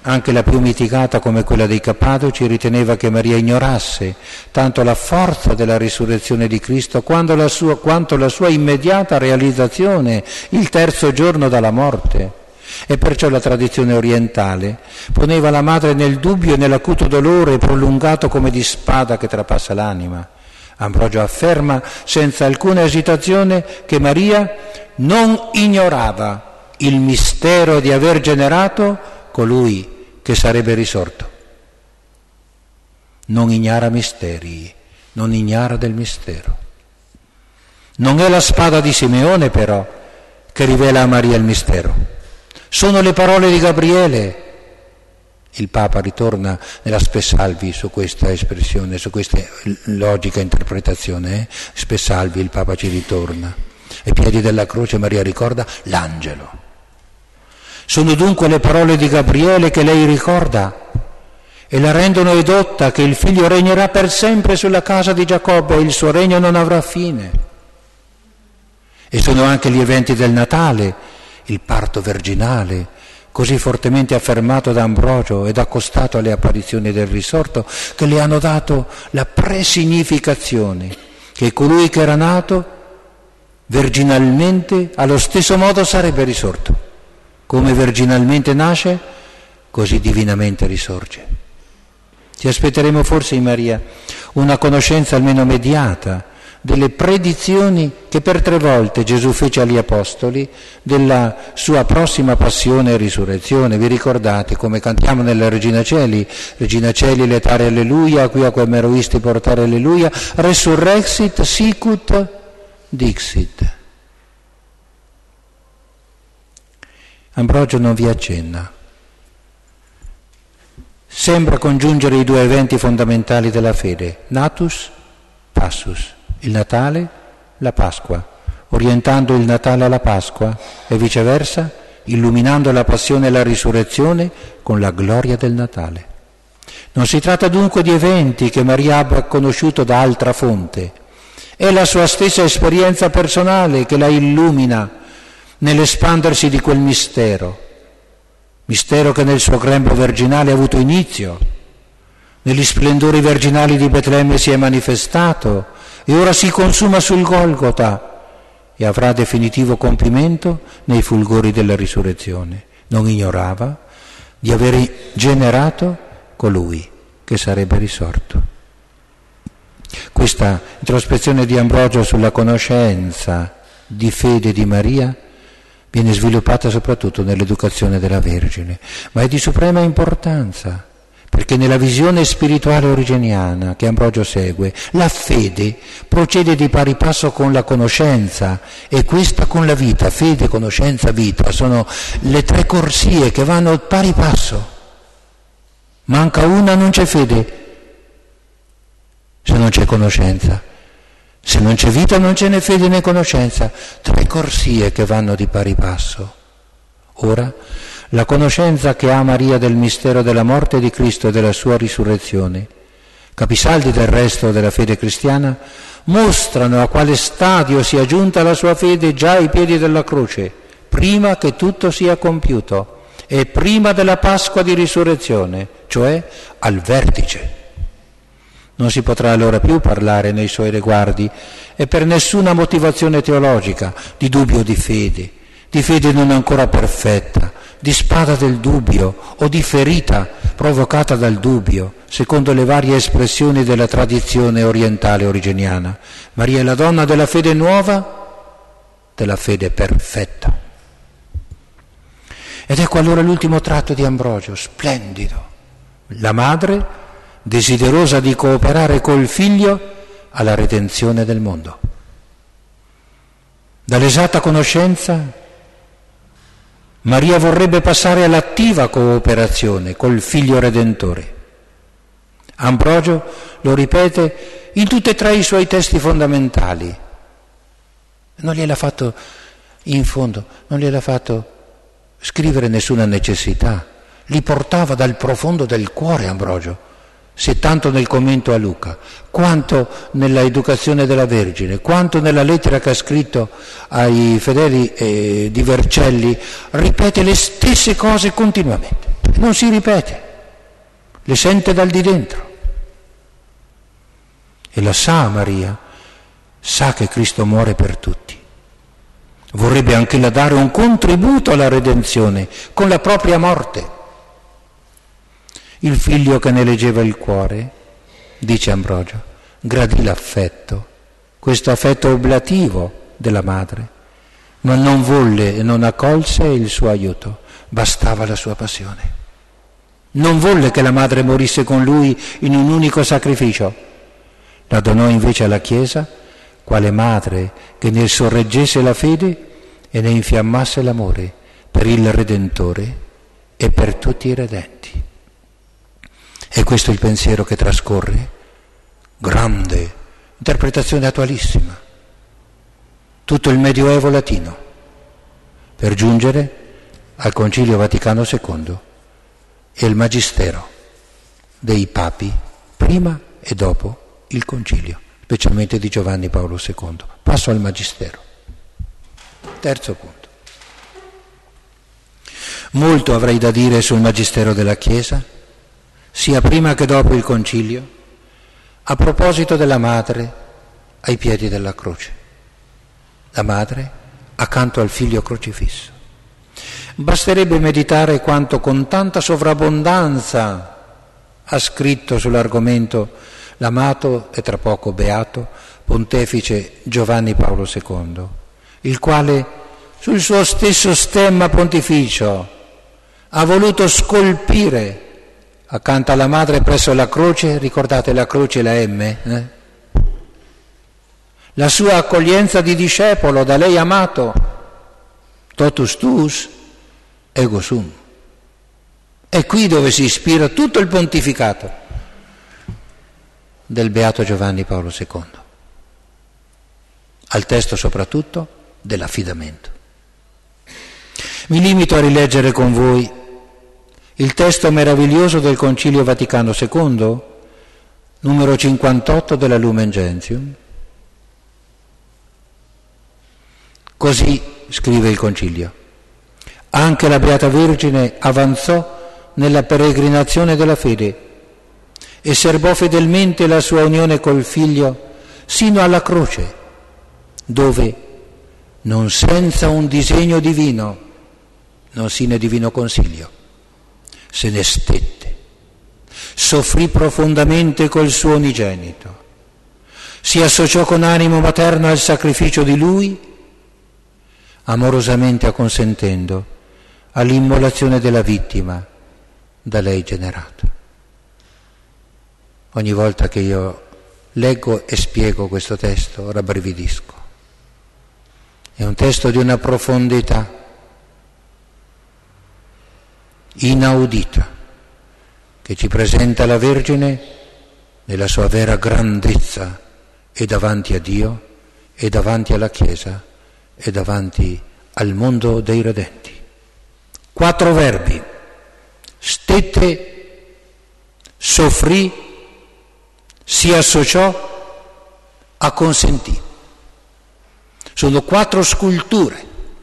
Speaker 1: Anche la più mitigata come quella dei Cappadoci riteneva che Maria ignorasse tanto la forza della risurrezione di Cristo quanto la sua, quanto la sua immediata realizzazione il terzo giorno dalla morte. E perciò la tradizione orientale poneva la madre nel dubbio e nell'acuto dolore prolungato come di spada che trapassa l'anima. Ambrogio afferma senza alcuna esitazione che Maria non ignorava il mistero di aver generato colui che sarebbe risorto. Non ignara misteri, non ignara del mistero. Non è la spada di Simeone però che rivela a Maria il mistero. Sono le parole di Gabriele. Il Papa ritorna nella Spessalvi su questa espressione, su questa logica interpretazione. Eh? Spessalvi il Papa ci ritorna. Ai piedi della croce Maria ricorda l'angelo. Sono dunque le parole di Gabriele che lei ricorda e la rendono edotta che il figlio regnerà per sempre sulla casa di Giacobbe e il suo regno non avrà fine. E sono anche gli eventi del Natale, il parto virginale, così fortemente affermato da Ambrogio ed accostato alle apparizioni del risorto, che le hanno dato la presignificazione che colui che era nato virginalmente allo stesso modo sarebbe risorto. Come virginalmente nasce, così divinamente risorge. Ci aspetteremo forse in Maria una conoscenza almeno mediata delle predizioni che per tre volte Gesù fece agli Apostoli della sua prossima passione e risurrezione. Vi ricordate come cantiamo nella Regina Celi? Regina Celi letare alleluia, qui a quem eroisti portare alleluia, resurrexit sicut dixit. Ambrogio non vi accenna. Sembra congiungere i due eventi fondamentali della fede, natus, passus, il Natale, la Pasqua, orientando il Natale alla Pasqua e viceversa, illuminando la passione e la risurrezione con la gloria del Natale. Non si tratta dunque di eventi che Maria abbia conosciuto da altra fonte, è la sua stessa esperienza personale che la illumina nell'espandersi di quel mistero, mistero che nel suo grembo virginale ha avuto inizio, negli splendori virginali di Betlemme si è manifestato e ora si consuma sul Golgota e avrà definitivo compimento nei fulgori della risurrezione. Non ignorava di aver generato colui che sarebbe risorto. Questa introspezione di Ambrogio sulla conoscenza di fede di Maria viene sviluppata soprattutto nell'educazione della Vergine, ma è di suprema importanza, perché nella visione spirituale origeniana che Ambrogio segue, la fede procede di pari passo con la conoscenza e questa con la vita. Fede, conoscenza, vita sono le tre corsie che vanno pari passo. Manca una, non c'è fede, se non c'è conoscenza. Se non c'è vita non c'è né fede né conoscenza, tre corsie che vanno di pari passo. Ora, la conoscenza che ha Maria del mistero della morte di Cristo e della sua risurrezione, capisaldi del resto della fede cristiana, mostrano a quale stadio sia giunta la sua fede già ai piedi della croce, prima che tutto sia compiuto e prima della Pasqua di risurrezione, cioè al vertice. Non si potrà allora più parlare nei suoi riguardi e per nessuna motivazione teologica di dubbio di fede, di fede non ancora perfetta, di spada del dubbio o di ferita provocata dal dubbio, secondo le varie espressioni della tradizione orientale origeniana. Maria è la donna della fede nuova, della fede perfetta. Ed ecco allora l'ultimo tratto di Ambrogio, splendido. La madre desiderosa di cooperare col figlio alla redenzione del mondo. Dall'esatta conoscenza Maria vorrebbe passare all'attiva cooperazione col figlio redentore. Ambrogio lo ripete in tutti e tre i suoi testi fondamentali. Non gliel'ha fatto, in fondo, non gliel'ha fatto scrivere nessuna necessità. Li portava dal profondo del cuore Ambrogio. Se tanto nel commento a Luca, quanto nella educazione della Vergine, quanto nella lettera che ha scritto ai fedeli eh, di Vercelli, ripete le stesse cose continuamente. non si ripete, le sente dal di dentro. E la sa Maria, sa che Cristo muore per tutti. Vorrebbe anche la dare un contributo alla redenzione con la propria morte. Il figlio che ne leggeva il cuore, dice Ambrogio, gradì l'affetto, questo affetto oblativo della madre, ma non volle e non accolse il suo aiuto, bastava la sua passione. Non volle che la madre morisse con lui in un unico sacrificio, la donò invece alla Chiesa, quale madre che ne sorreggesse la fede e ne infiammasse l'amore per il Redentore e per tutti i redenti. E questo è il pensiero che trascorre, grande, interpretazione attualissima, tutto il Medioevo latino, per giungere al Concilio Vaticano secondo e il Magistero dei Papi prima e dopo il Concilio, specialmente di Giovanni Paolo secondo. Passo al Magistero. Terzo punto. Molto avrei da dire sul Magistero della Chiesa, sia prima che dopo il Concilio, a proposito della madre ai piedi della croce. La madre accanto al figlio crocifisso. Basterebbe meditare quanto con tanta sovrabbondanza ha scritto sull'argomento l'amato e tra poco beato pontefice Giovanni Paolo secondo, il quale sul suo stesso stemma pontificio ha voluto scolpire accanto alla madre presso la croce, ricordate la croce e la M, eh? La sua accoglienza di discepolo da lei amato, totus tuus ego sum. È qui dove si ispira tutto il pontificato del beato Giovanni Paolo secondo, al testo soprattutto dell'affidamento. Mi limito a rileggere con voi il testo meraviglioso del Concilio Vaticano secondo, numero cinquantotto della Lumen Gentium. Così scrive il Concilio: anche la Beata Vergine avanzò nella peregrinazione della fede e serbò fedelmente la sua unione col Figlio sino alla croce, dove, non senza un disegno divino, non sine divino consiglio, se ne stette, soffrì profondamente col suo unigenito, si associò con animo materno al sacrificio di lui, amorosamente acconsentendo all'immolazione della vittima da lei generata. Ogni volta che io leggo e spiego questo testo rabbrividisco. È un testo di una profondità inaudita, che ci presenta la Vergine nella sua vera grandezza e davanti a Dio e davanti alla Chiesa e davanti al mondo dei redenti. Quattro verbi: stette, soffrì, si associò, acconsentì. Sono quattro sculture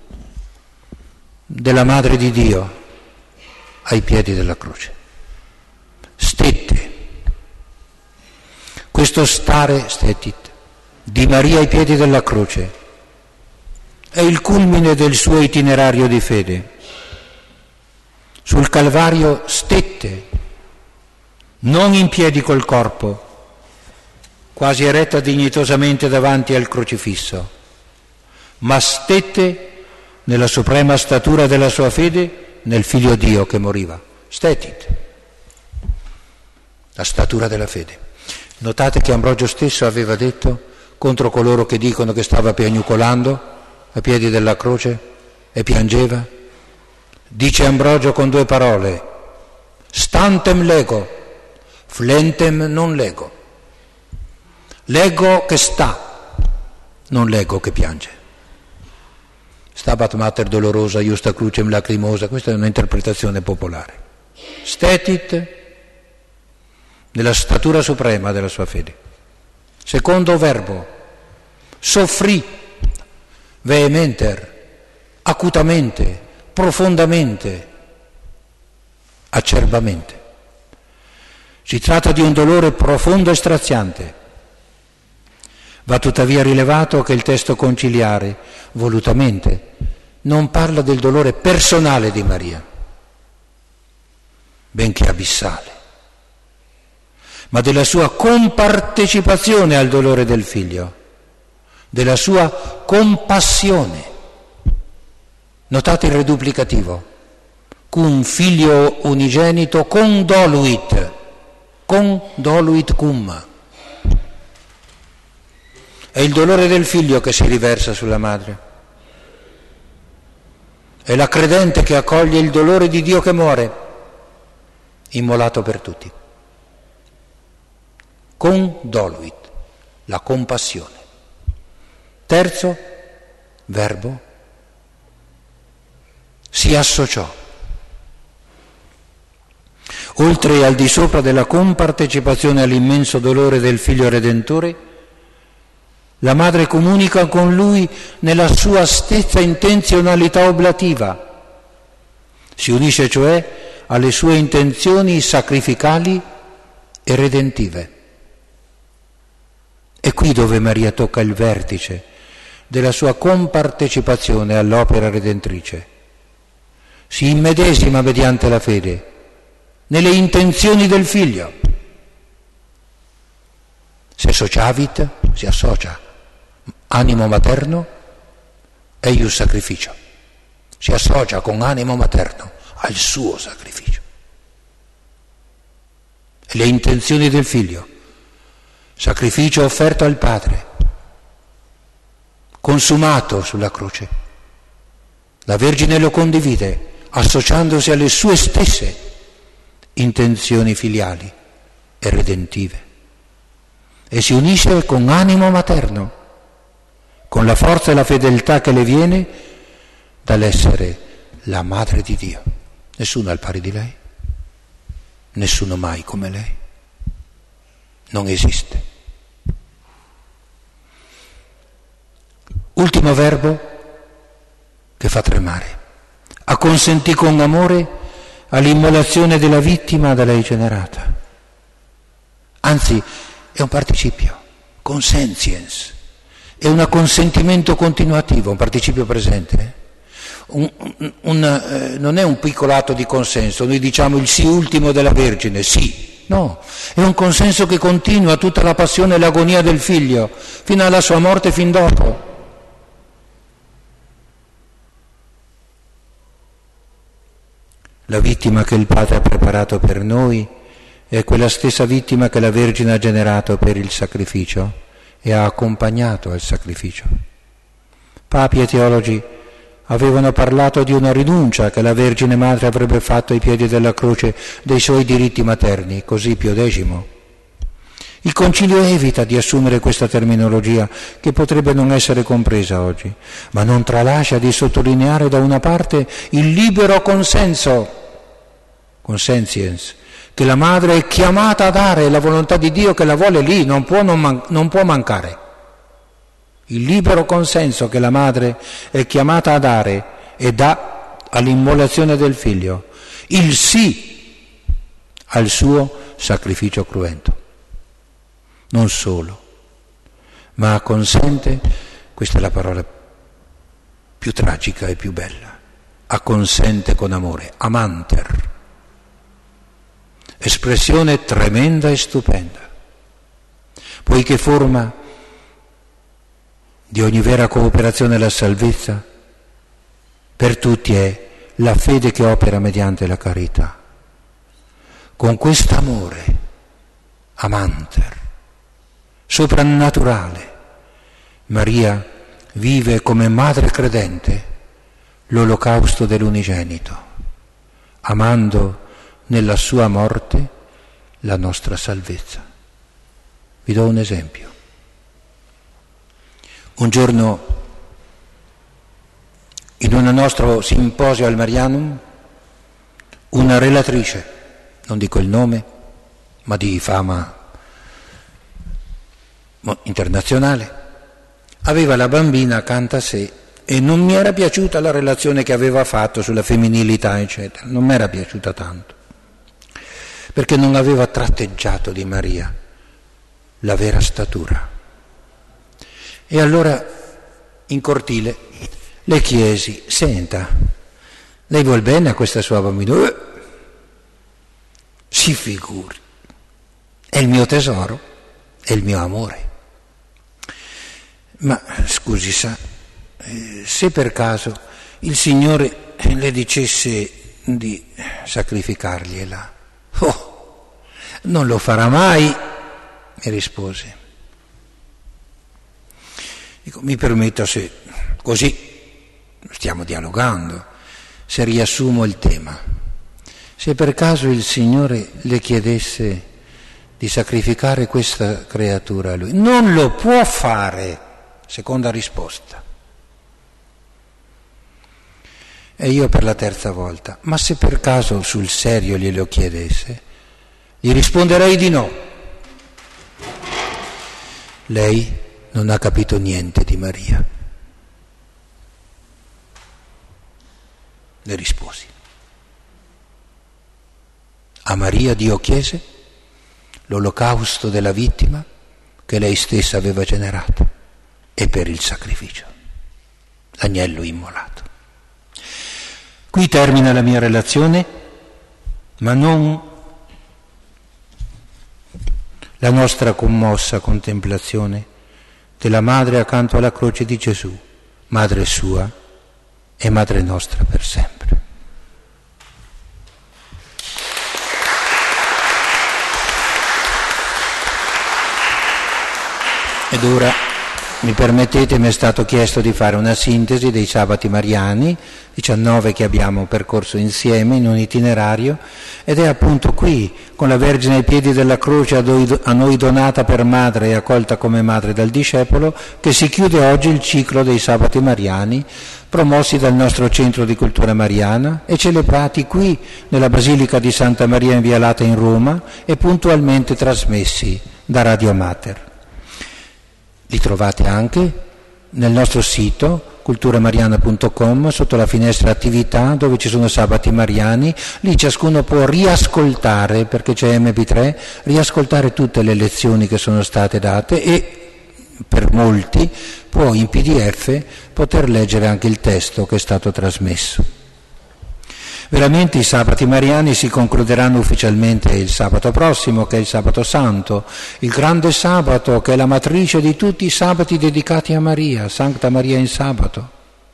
Speaker 1: della Madre di Dio ai piedi della croce. Stette, questo stare, stetit, di Maria ai piedi della croce è il culmine del suo itinerario di fede. Sul Calvario stette, non in piedi col corpo, quasi eretta dignitosamente davanti al crocifisso, ma stette nella suprema statura della sua fede nel Figlio Dio che moriva. Stetit, la statura della fede. Notate che Ambrogio stesso aveva detto contro coloro che dicono che stava piagnucolando a piedi della croce e piangeva. Dice Ambrogio con due parole: stantem lego, flentem non lego. Leggo che sta, non leggo che piange. Stabat mater dolorosa, iusta crucem lacrimosa, questa è un'interpretazione popolare. Stetit, nella statura suprema della sua fede. Secondo verbo, soffrì, vehementer, acutamente, profondamente, acerbamente. Si tratta di un dolore profondo e straziante. Va tuttavia rilevato che il testo conciliare, volutamente, non parla del dolore personale di Maria, benché abissale, ma della sua compartecipazione al dolore del figlio, della sua compassione. Notate il reduplicativo, cum figlio unigenito condoluit, condoluit cum. È il dolore del figlio che si riversa sulla madre. È la credente che accoglie il dolore di Dio che muore, immolato per tutti. Condoluit, la compassione. Terzo verbo, si associò. Oltre al di sopra della compartecipazione all'immenso dolore del Figlio Redentore, la madre comunica con lui nella sua stessa intenzionalità oblativa. Si unisce cioè alle sue intenzioni sacrificali e redentive. È qui dove Maria tocca il vertice della sua compartecipazione all'opera redentrice. Si immedesima mediante la fede nelle intenzioni del Figlio. Se sociavit, si associa. Animo materno eius sacrificio. Si associa con animo materno al suo sacrificio. E le intenzioni del Figlio, sacrificio offerto al Padre, consumato sulla croce. La Vergine lo condivide, associandosi alle sue stesse intenzioni filiali e redentive, e si unisce con animo materno, con la forza e la fedeltà che le viene dall'essere la madre di Dio. Nessuno al pari di lei, nessuno mai come lei, non esiste. Ultimo verbo che fa tremare: acconsentì con amore all'immolazione della vittima da lei generata. Anzi, è un participio, consentiens, è un acconsentimento continuativo, un participio presente. Un, un, un, eh, non è un piccolo atto di consenso, noi diciamo il sì ultimo della Vergine, sì. No, è un consenso che continua tutta la passione e l'agonia del figlio, fino alla sua morte, fin dopo. La vittima che il Padre ha preparato per noi è quella stessa vittima che la Vergine ha generato per il sacrificio e ha accompagnato al sacrificio. Papi e teologi avevano parlato di una rinuncia che la Vergine Madre avrebbe fatto ai piedi della croce dei suoi diritti materni, così Pio X. Il Concilio evita di assumere questa terminologia che potrebbe non essere compresa oggi, ma non tralascia di sottolineare da una parte il libero consenso, consentiens, che la madre è chiamata a dare, la volontà di Dio che la vuole lì, non può, non man- non può mancare. Il libero consenso che la madre è chiamata a dare e dà all'immolazione del figlio, il sì al suo sacrificio cruento. Non solo, ma acconsente, questa è la parola più tragica e più bella, acconsente con amore, amanter, espressione tremenda e stupenda, poiché forma di ogni vera cooperazione alla salvezza, per tutti è la fede che opera mediante la carità. Con quest'amore, amanter, soprannaturale, Maria vive come madre credente l'olocausto dell'unigenito, amando nella sua morte la nostra salvezza. Vi do un esempio. Un giorno, in un nostro simposio al Marianum, una relatrice, non dico il nome, ma di fama internazionale, aveva la bambina accanto a sé e non mi era piaciuta la relazione che aveva fatto sulla femminilità, eccetera, non mi era piaciuta tanto. perché non aveva tratteggiato di Maria la vera statura. E allora in cortile le chiesi: senta, lei vuol bene a questa sua bambina? Eh, si figuri, è il mio tesoro, è il mio amore. Ma scusi, sa, eh, se per caso il Signore le dicesse di sacrificargliela, oh, non lo farà mai, mi rispose. Dico, mi permetta, se così stiamo dialogando, se riassumo il tema, se per caso il Signore le chiedesse di sacrificare questa creatura a Lui, non lo può fare, seconda risposta. E io per la terza volta, ma se per caso sul serio glielo chiedesse, gli risponderei di no. Lei non ha capito niente di Maria. Le risposi. A Maria Dio chiese l'olocausto della vittima che lei stessa aveva generato e per il sacrificio, l'agnello immolato. Qui termina la mia relazione, ma non la nostra commossa contemplazione della madre accanto alla croce di Gesù, madre sua e madre nostra per sempre. Ed ora mi permettete, mi è stato chiesto di fare una sintesi dei sabati mariani, diciannove che abbiamo percorso insieme in un itinerario, ed è appunto qui, con la Vergine ai piedi della croce a noi donata per madre e accolta come madre dal discepolo, che si chiude oggi il ciclo dei sabati mariani, promossi dal nostro centro di cultura mariana e celebrati qui nella Basilica di Santa Maria in Via Lata in Roma e puntualmente trasmessi da Radio Mater. Li trovate anche nel nostro sito culturamariana punto com sotto la finestra attività dove ci sono sabati mariani. Lì ciascuno può riascoltare, perché c'è emme pi tre, riascoltare tutte le lezioni che sono state date e per molti può in pi di effe poter leggere anche il testo che è stato trasmesso. Veramente i sabati mariani si concluderanno ufficialmente il sabato prossimo, che è il sabato santo, il grande sabato che è la matrice di tutti i sabati dedicati a Maria, Sancta Maria in Sabato.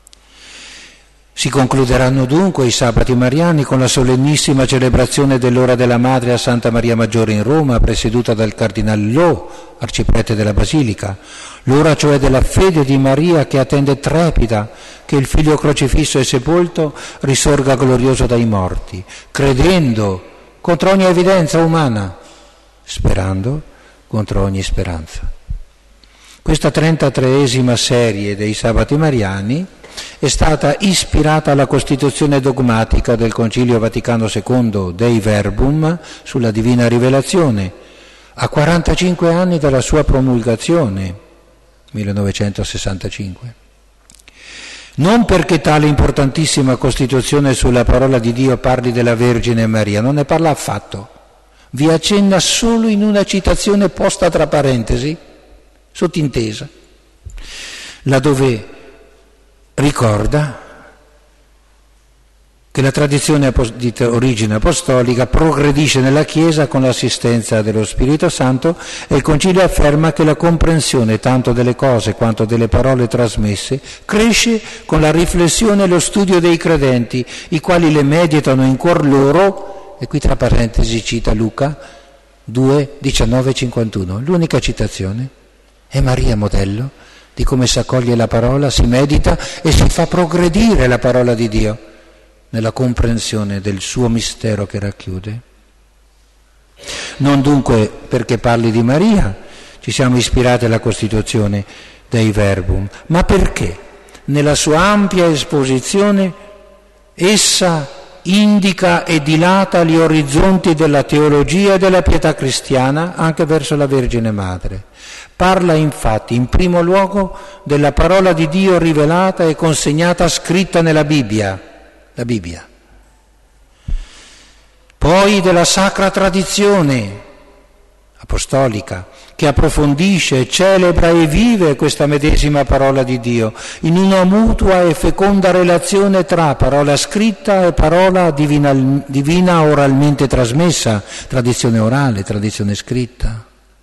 Speaker 1: Si concluderanno dunque i sabati mariani con la solennissima celebrazione dell'ora della Madre a Santa Maria Maggiore in Roma, presieduta dal Cardinal Lo, arciprete della Basilica, l'ora cioè della fede di Maria che attende trepida che il Figlio crocifisso e sepolto risorga glorioso dai morti, credendo contro ogni evidenza umana, sperando contro ogni speranza. Questa trentatreesima serie dei sabati mariani è stata ispirata alla costituzione dogmatica del Concilio Vaticano secondo Dei Verbum sulla Divina Rivelazione, a quarantacinque anni dalla sua promulgazione, millenovecentosessantacinque. Non perché tale importantissima Costituzione sulla parola di Dio parli della Vergine Maria, non ne parla affatto, vi accenna solo in una citazione posta tra parentesi, sottintesa, laddove ricorda che la tradizione di origine apostolica progredisce nella Chiesa con l'assistenza dello Spirito Santo e il Concilio afferma che la comprensione tanto delle cose quanto delle parole trasmesse cresce con la riflessione e lo studio dei credenti, i quali le meditano in cuor loro, e qui tra parentesi cita Luca due, diciannove, cinquantuno, l'unica citazione, è Maria modello di come si accoglie la parola, si medita e si fa progredire la parola di Dio nella comprensione del suo mistero che racchiude. Non dunque perché parli di Maria ci siamo ispirati alla Costituzione Dei Verbum, ma perché nella sua ampia esposizione essa indica e dilata gli orizzonti della teologia e della pietà cristiana anche verso la Vergine Madre. Parla infatti in primo luogo della parola di Dio rivelata e consegnata scritta nella Bibbia, la Bibbia. poi della sacra tradizione apostolica, che approfondisce, celebra e vive questa medesima parola di Dio in una mutua e feconda relazione tra parola scritta e parola divina, divina oralmente trasmessa, tradizione orale, tradizione scritta.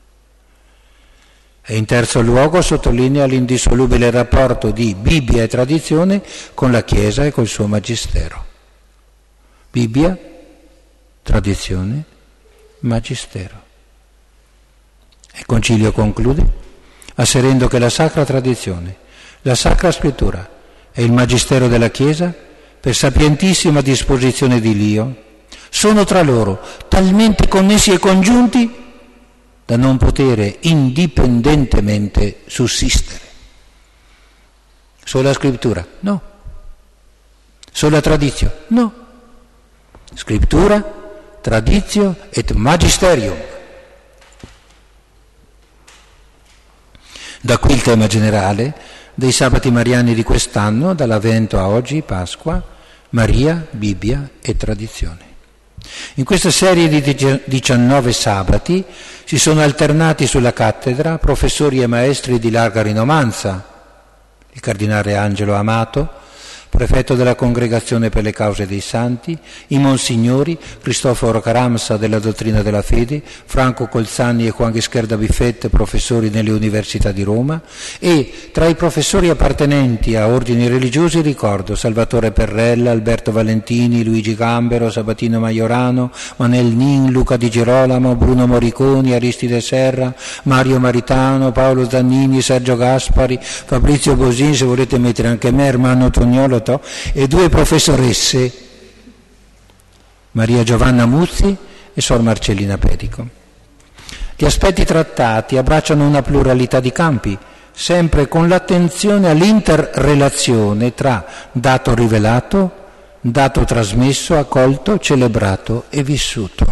Speaker 1: E in terzo luogo sottolinea l'indissolubile rapporto di Bibbia e tradizione con la Chiesa e col suo magistero. Bibbia, tradizione, magistero. Il Concilio conclude asserendo che la sacra tradizione, la sacra scrittura e il magistero della Chiesa, per sapientissima disposizione di Dio, sono tra loro talmente connessi e congiunti da non poter indipendentemente sussistere. Sola scrittura? No. Sola tradizio? No. Scrittura, tradizio et magisterium. Da qui il tema generale dei sabati mariani di quest'anno, dall'Avvento a oggi, Pasqua, Maria, Bibbia e tradizione. In questa serie di diciannove sabati si sono alternati sulla cattedra professori e maestri di larga rinomanza, il cardinale Angelo Amato, prefetto della Congregazione per le Cause dei Santi, i monsignori Cristoforo Caramsa della Dottrina della Fede, Franco Colzani e Juan Ghisquerda Bifet, professori nelle università di Roma, e tra i professori appartenenti a ordini religiosi ricordo Salvatore Perrella, Alberto Valentini, Luigi Gambero, Sabatino Maiorano, Manel Nin, Luca Di Girolamo, Bruno Moriconi, Aristide Serra, Mario Maritano, Paolo Zannini, Sergio Gaspari, Fabrizio Bosin, se volete mettere anche me, Ermanno Tognolo, e due professoresse, Maria Giovanna Muzzi e Sor Marcellina Pedico. Gli aspetti trattati abbracciano una pluralità di campi, sempre con l'attenzione all'interrelazione tra dato rivelato, dato trasmesso, accolto, celebrato e vissuto.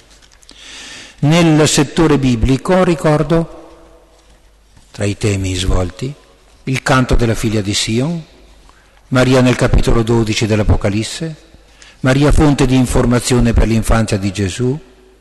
Speaker 1: Nel settore biblico ricordo, tra i temi svolti, il canto della figlia di Sion, Maria nel capitolo dodici dell'Apocalisse, Maria fonte di informazione per l'infanzia di Gesù,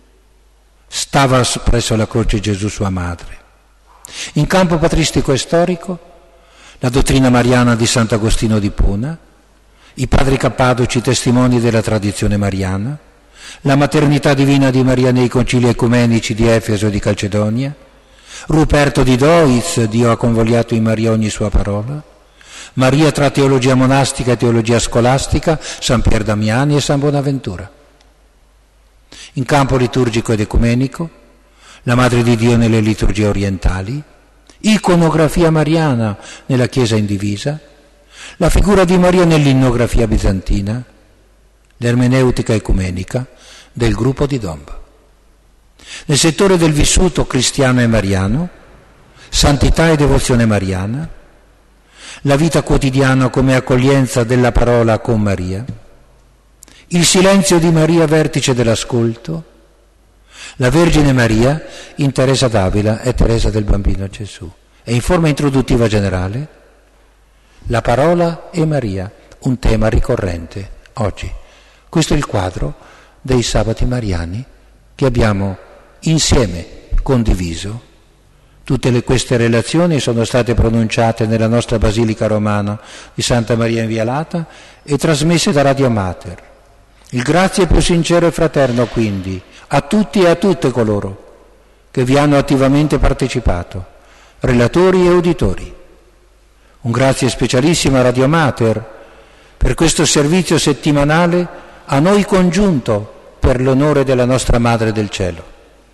Speaker 1: stava presso la croce Gesù sua madre. In campo patristico e storico, la dottrina mariana di Sant'Agostino di Pona, i padri cappadoci testimoni della tradizione mariana, la maternità divina di Maria nei concili ecumenici di Efeso e di Calcedonia, Ruperto di Doiz, Dio ha convogliato in Maria ogni sua parola, Maria tra teologia monastica e teologia scolastica, San Pier Damiani e San Bonaventura. In campo liturgico ed ecumenico, la Madre di Dio nelle liturgie orientali, iconografia mariana nella Chiesa indivisa, la figura di Maria nell'innografia bizantina, l'ermeneutica ecumenica del gruppo di Domba. Nel settore del vissuto cristiano e mariano, santità e devozione mariana, la vita quotidiana come accoglienza della parola con Maria, il silenzio di Maria vertice dell'ascolto, la Vergine Maria in Teresa d'Avila e Teresa del Bambino Gesù. E in forma introduttiva generale, la parola e Maria, un tema ricorrente oggi. Questo è il quadro dei sabati mariani che abbiamo insieme condiviso. Tutte le, queste relazioni sono state pronunciate nella nostra Basilica Romana di Santa Maria Inviolata e trasmesse da Radio Mater. Il grazie più sincero e fraterno quindi a tutti e a tutte coloro che vi hanno attivamente partecipato, relatori e uditori. Un grazie specialissimo a Radio Mater per questo servizio settimanale a noi congiunto per l'onore della nostra Madre del Cielo.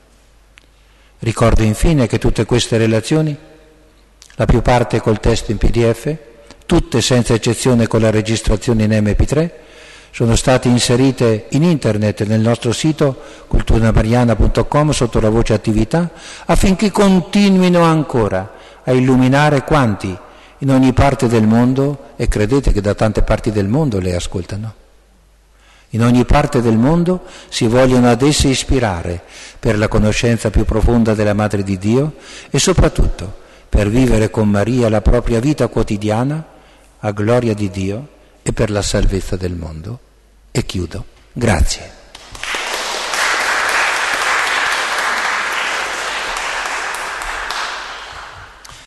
Speaker 1: Ricordo infine che tutte queste relazioni, la più parte col testo in P D F, tutte senza eccezione con la registrazione in M P tre, sono state inserite in internet nel nostro sito culturamariana punto com sotto la voce attività, affinché continuino ancora a illuminare quanti in ogni parte del mondo, e credete che da tante parti del mondo le ascoltano, in ogni parte del mondo si vogliono ad esse ispirare per la conoscenza più profonda della Madre di Dio e soprattutto per vivere con Maria la propria vita quotidiana a gloria di Dio e per la salvezza del mondo. E chiudo. Grazie.